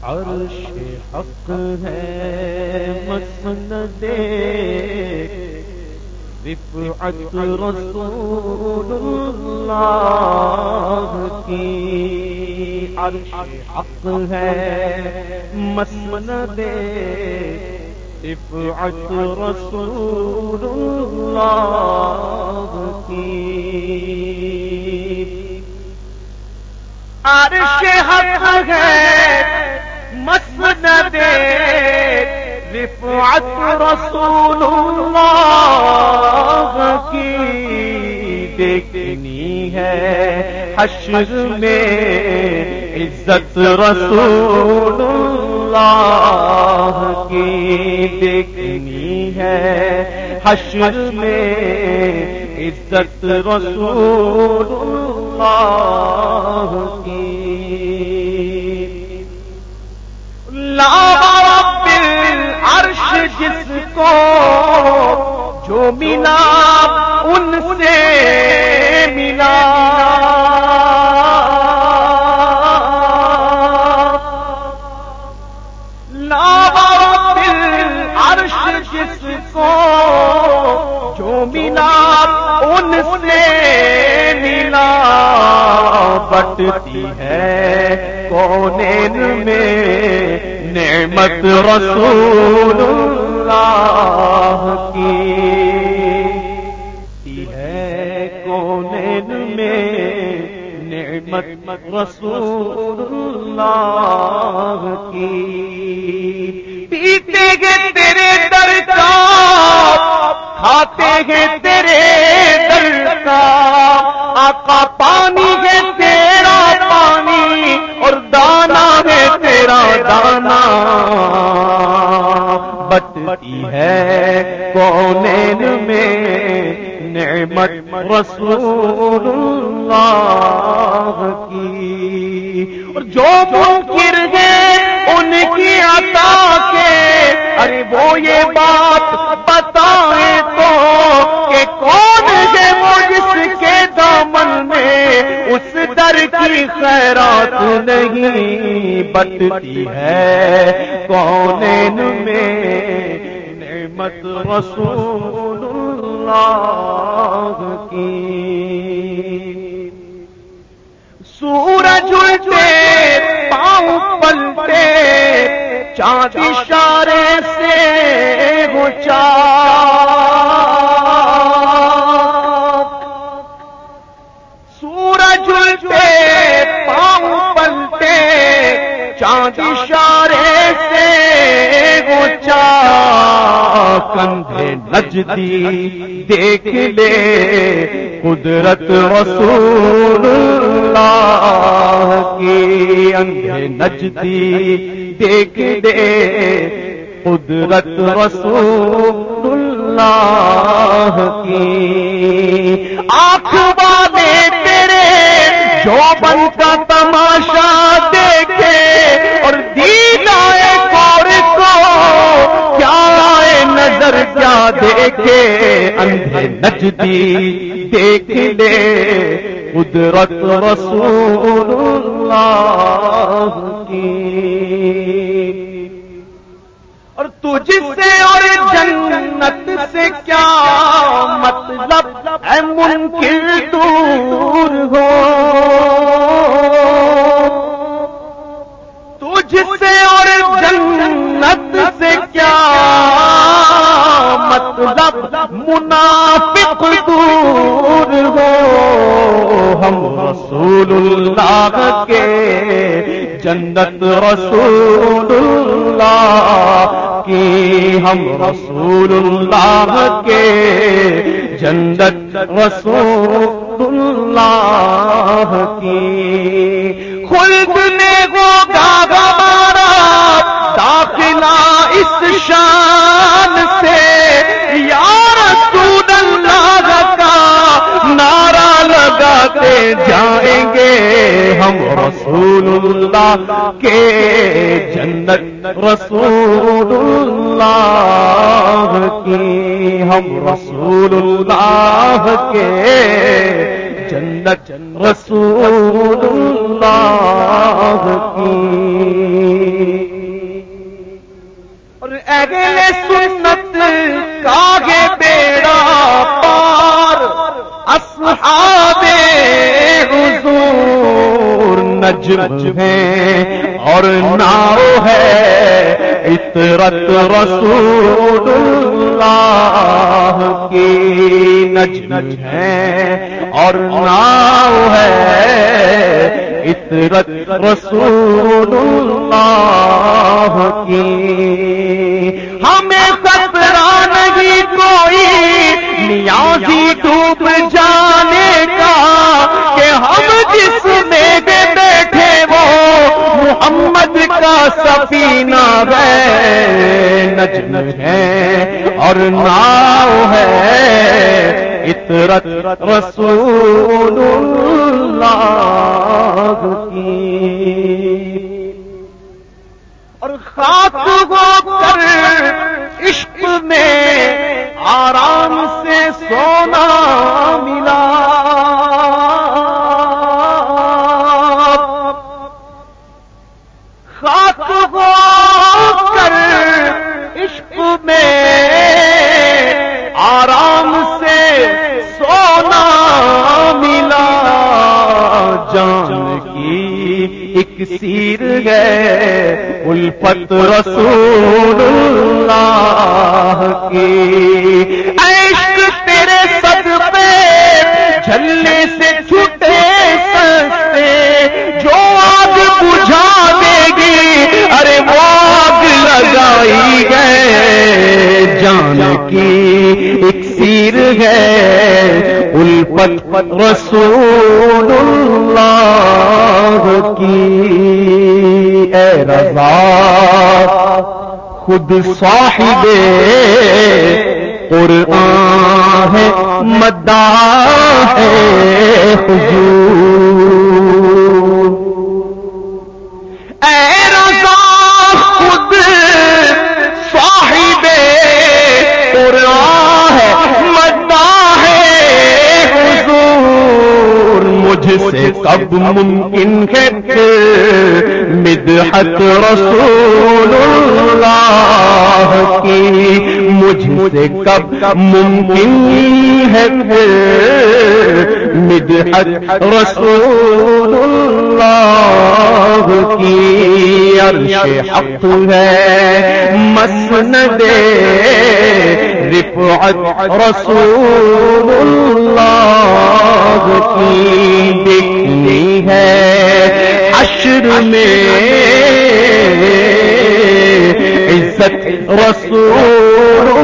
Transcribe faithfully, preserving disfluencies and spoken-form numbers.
عرش حق ہے مسند رفعت رسول اللہ کی، عرش حق ہے مسند رفعت رسول اللہ کی، عرش حق ہے مسند رفعت رسول اللہ کی، دیکھنی ہے حشر میں عزت رسول اللہ کی، دیکھنی ہے حشر میں عزت رسول اللہ کی، لا رب العرش جس کو جو ملا ان سے ملا، لا رب العرش جس کو جو ملا ان سے ملا، بٹتی ہے کونین میں نعمت رسول اللہ کی، ہے کونین میں نعمت رسول اللہ کی، پیتے ہیں تیرے در کا کھاتے ہیں تیرے در کا، آقا پانی ہے تیرا پانی اور دانا ہے تیرا دانا، بٹتی ہے کونین میں نعمت رسول اللہ کی، اور جو منکر ہیں ان کی عطا کے، ارے وہ یہ بات بتائیں تو کہ کون ہے وہ جس کے دامن میں اس در کی خیرات نہیں، بٹتی ہے کونین میں نعمت رسول اللہ کی، سورج الٹے پاؤں پلٹے چاند اشارے سے ہو چاک، سورج الٹے پاؤں پلٹے چاند اشارے سے ہو چاک، کندھے نجدی دیکھ لے قدرت رسول اللہ کی، اندھے نجدی دیکھ لے قدرت رسول اللہ کی، آنکھ والے تیرے جو بن کا تماشا دیکھے اور دیدائے کور کو کیا آئے نظر کیا دیکھے، اندھے نجدی دیکھ لے قدرت رسول اللہ کی، اور تجھ سے اور جنت سے کیا مطلب ہے منکر دور ہو، تجھ سے اور جنت سے کیا مطلب منافق دور ہو، ہم رسول اللہ کے جنت رسول اللہ کی، ہم رسول اللہ کے جنت رسول اللہ کی، خلد نے ہوگا ہمارا داخلہ اس شان سے، یا رسول اللہ کا نعرہ لگاتے جائیں گے، ہم رسول اللہ کے جنت رسول اللہ کی، ہم رسول اللہ کے جنت رسول اللہ کی نجم ہے اور ناؤ ہے عطرت رسول اللہ کی، نجم ہے اور ناؤ ہے عطرت رسول اللہ کی، ہمیں خطرہ نہیں کوئی نیازی ڈوب جانے کا کہ ہم جس میں بیٹھے وہ محمد کا سفینہ ہے، نجم ہے اور ناؤ ہے عطرت رسول اللہ کی، اور خاک ہو کر عشق میں آرام سے سونا ملا، خاک ہو کر عشق میں آرام سے سونا ملا، جان کی ایک سیر ہے الفت رسول اللہ کی، عشق تیرے صدقے جھلنے سے چھوٹے سستے، جو آگ بجھا دے گی ارے وہ آگ لگائی گئے، جان کی ایک سیر ہے الفت رسول اللہ کی، اے رضا خود صاحب قرآن ہے مداح ہے حضور، اے رضا خود صاحب قرآن ہے مداح ہے حضور، مجھ سے کب ممکن ہے مدحت رسول اللہ کی، مجھ سے کب ممکن ہے مدحت رسول اللہ کی، عرش حق ہے مسند رفعت رسول اللہ کی، دیکھنی ہے حشر میں عزت رسول